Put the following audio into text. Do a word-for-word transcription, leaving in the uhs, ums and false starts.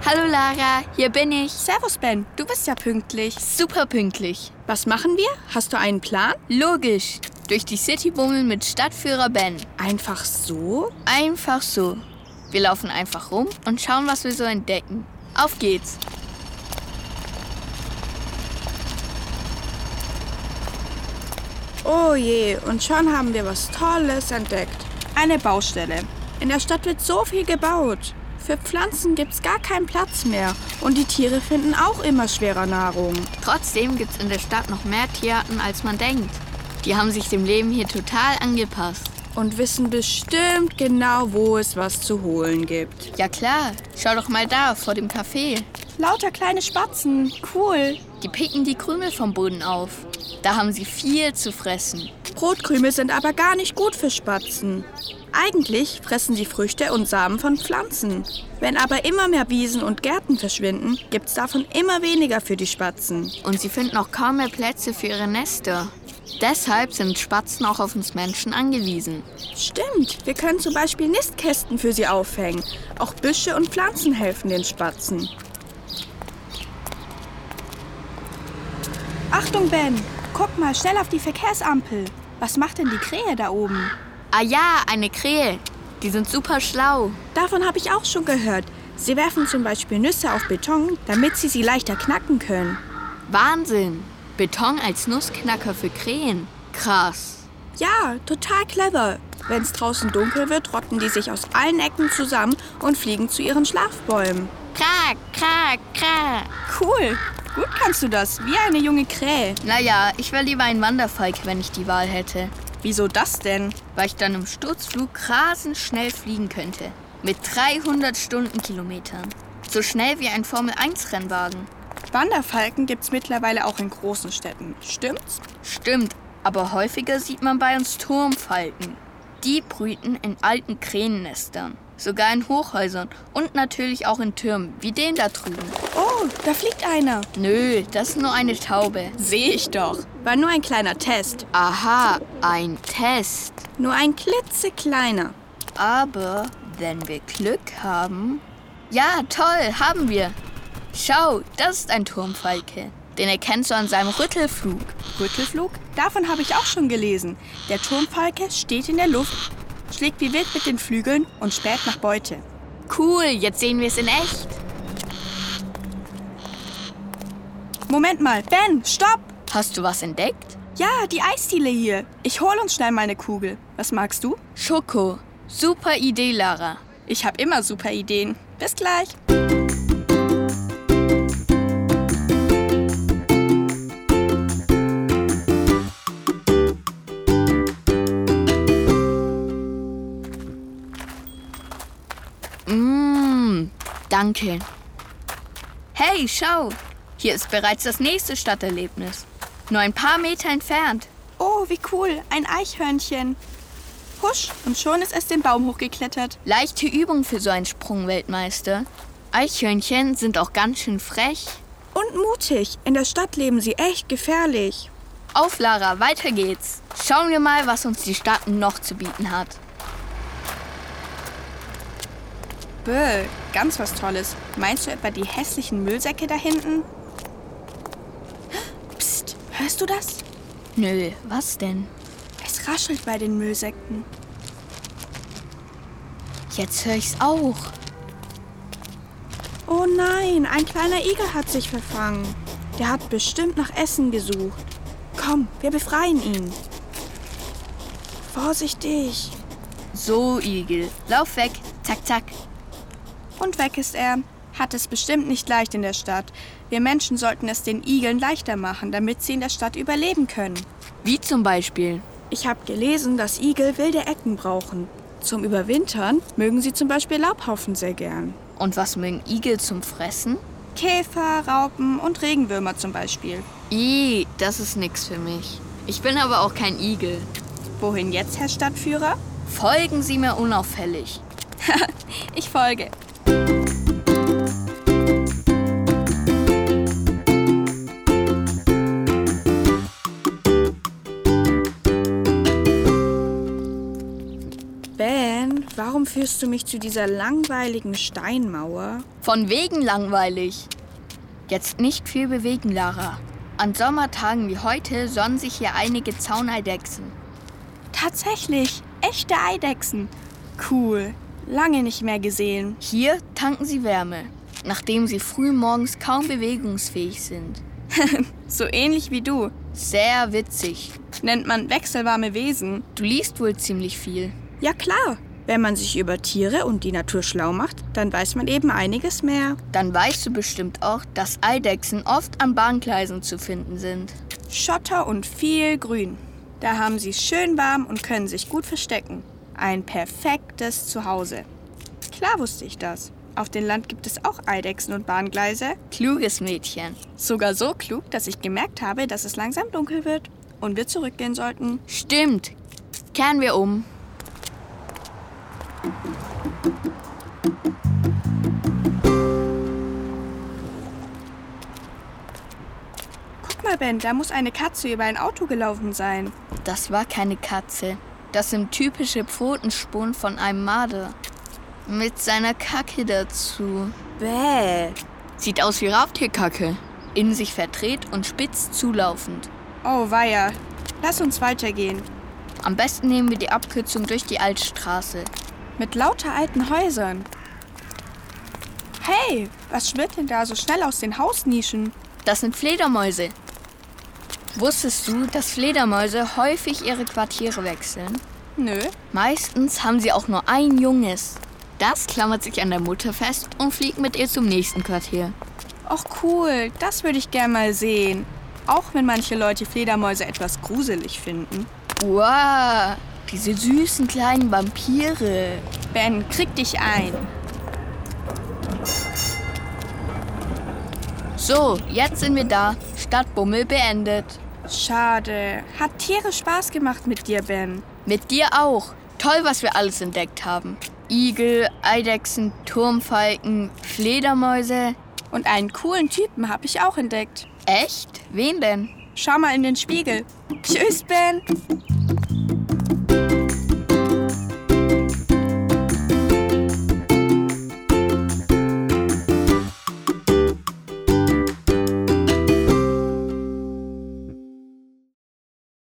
Hallo Lara, hier bin ich. Servus Ben, du bist ja pünktlich. Super pünktlich. Was machen wir? Hast du einen Plan? Logisch. Durch die City bummeln mit Stadtführer Ben. Einfach so? Einfach so. Wir laufen einfach rum und schauen, was wir so entdecken. Auf geht's. Oh je, und schon haben wir was Tolles entdeckt. Eine Baustelle. In der Stadt wird so viel gebaut. Für Pflanzen gibt's gar keinen Platz mehr. Und die Tiere finden auch immer schwerer Nahrung. Trotzdem gibt's in der Stadt noch mehr Tierarten, als man denkt. Die haben sich dem Leben hier total angepasst. Und wissen bestimmt genau, wo es was zu holen gibt. Ja klar, schau doch mal da, vor dem Café. Lauter kleine Spatzen, cool. Die picken die Krümel vom Boden auf. Da haben sie viel zu fressen. Brotkrümel sind aber gar nicht gut für Spatzen. Eigentlich fressen sie Früchte und Samen von Pflanzen. Wenn aber immer mehr Wiesen und Gärten verschwinden, gibt's davon immer weniger für die Spatzen. Und sie finden auch kaum mehr Plätze für ihre Nester. Deshalb sind Spatzen auch auf uns Menschen angewiesen. Stimmt, wir können zum Beispiel Nistkästen für sie aufhängen. Auch Büsche und Pflanzen helfen den Spatzen. Achtung, Ben! Guck mal schnell auf die Verkehrsampel. Was macht denn die Krähe da oben? Ah ja, eine Krähe. Die sind super schlau. Davon habe ich auch schon gehört. Sie werfen zum Beispiel Nüsse auf Beton, damit sie sie leichter knacken können. Wahnsinn! Beton als Nussknacker für Krähen. Krass. Ja, total clever. Wenn es draußen dunkel wird, rotten die sich aus allen Ecken zusammen und fliegen zu ihren Schlafbäumen. Krack, krack, krack. Cool. Gut kannst du das, wie eine junge Krähe. Naja, ich wäre lieber ein Wanderfalk, wenn ich die Wahl hätte. Wieso das denn? Weil ich dann im Sturzflug rasend schnell fliegen könnte. Mit dreihundert Stundenkilometern. So schnell wie ein Formel eins Rennwagen. Wanderfalken gibt's mittlerweile auch in großen Städten. Stimmt's? Stimmt, aber häufiger sieht man bei uns Turmfalken. Die brüten in alten Krähennestern. Sogar in Hochhäusern und natürlich auch in Türmen, wie den da drüben. Oh, da fliegt einer. Nö, das ist nur eine Taube. Sehe ich doch. War nur ein kleiner Test. Aha, ein Test. Nur ein klitzekleiner. Aber wenn wir Glück haben... Ja, toll, haben wir. Schau, das ist ein Turmfalke. Den erkennst du an seinem Rüttelflug. Rüttelflug? Davon habe ich auch schon gelesen. Der Turmfalke steht in der Luft, schlägt wie wild mit den Flügeln und späht nach Beute. Cool, jetzt sehen wir es in echt. Moment mal, Ben, stopp! Hast du was entdeckt? Ja, die Eisdiele hier. Ich hol uns schnell meine Kugel. Was magst du? Schoko. Super Idee, Lara. Ich habe immer super Ideen. Bis gleich. Mmh, danke. Hey, schau! Hier ist bereits das nächste Stadterlebnis. Nur ein paar Meter entfernt. Oh, wie cool. Ein Eichhörnchen. Husch, und schon ist es den Baum hochgeklettert. Leichte Übung für so einen Sprungweltmeister. Eichhörnchen sind auch ganz schön frech. Und mutig. In der Stadt leben sie echt gefährlich. Auf, Lara, weiter geht's. Schauen wir mal, was uns die Stadt noch zu bieten hat. Bäh, ganz was Tolles. Meinst du etwa die hässlichen Müllsäcke da hinten? Psst, hörst du das? Nö, was denn? Es raschelt bei den Müllsäcken. Jetzt höre ich's auch. Oh nein, ein kleiner Igel hat sich verfangen. Der hat bestimmt nach Essen gesucht. Komm, wir befreien ihn. Vorsichtig. So, Igel, lauf weg. Zack, zack. Und weg ist er. Hat es bestimmt nicht leicht in der Stadt. Wir Menschen sollten es den Igeln leichter machen, damit sie in der Stadt überleben können. Wie zum Beispiel? Ich habe gelesen, dass Igel wilde Ecken brauchen. Zum Überwintern mögen sie zum Beispiel Laubhaufen sehr gern. Und was mögen Igel zum Fressen? Käfer, Raupen und Regenwürmer zum Beispiel. Ih, das ist nix für mich. Ich bin aber auch kein Igel. Wohin jetzt, Herr Stadtführer? Folgen Sie mir unauffällig. Ich folge. Ben, warum führst du mich zu dieser langweiligen Steinmauer? Von wegen langweilig. Jetzt nicht viel bewegen, Lara. An Sommertagen wie heute sonnen sich hier einige Zauneidechsen. Tatsächlich, echte Eidechsen. Cool, lange nicht mehr gesehen. Hier tanken sie Wärme, nachdem sie früh morgens kaum bewegungsfähig sind. So ähnlich wie du. Sehr witzig. Nennt man wechselwarme Wesen. Du liest wohl ziemlich viel. Ja klar, wenn man sich über Tiere und die Natur schlau macht, dann weiß man eben einiges mehr. Dann weißt du bestimmt auch, dass Eidechsen oft an Bahngleisen zu finden sind. Schotter und viel Grün. Da haben sie es schön warm und können sich gut verstecken. Ein perfektes Zuhause. Klar wusste ich das. Auf dem Land gibt es auch Eidechsen und Bahngleise. Kluges Mädchen. Sogar so klug, dass ich gemerkt habe, dass es langsam dunkel wird und wir zurückgehen sollten. Stimmt. Kehren wir um. Guck mal, Ben, da muss eine Katze über ein Auto gelaufen sein. Das war keine Katze. Das sind typische Pfotenspuren von einem Marder. Mit seiner Kacke dazu. Bäh. Sieht aus wie Raubtierkacke. In sich verdreht und spitz zulaufend. Oh weia. Lass uns weitergehen. Am besten nehmen wir die Abkürzung durch die Altstraße. Mit lauter alten Häusern. Hey, was schwirrt denn da so schnell aus den Hausnischen? Das sind Fledermäuse. Wusstest du, dass Fledermäuse häufig ihre Quartiere wechseln? Nö. Meistens haben sie auch nur ein Junges. Das klammert sich an der Mutter fest und fliegt mit ihr zum nächsten Quartier. Ach cool, das würde ich gern mal sehen. Auch wenn manche Leute Fledermäuse etwas gruselig finden. Wow, diese süßen kleinen Vampire. Ben, krieg dich ein. So, jetzt sind wir da. Stadtbummel beendet. Schade. Hat tierisch Spaß gemacht mit dir, Ben. Mit dir auch. Toll, was wir alles entdeckt haben. Igel, Eidechsen, Turmfalken, Fledermäuse. Und einen coolen Typen habe ich auch entdeckt. Echt? Wen denn? Schau mal in den Spiegel. Tschüss, Ben.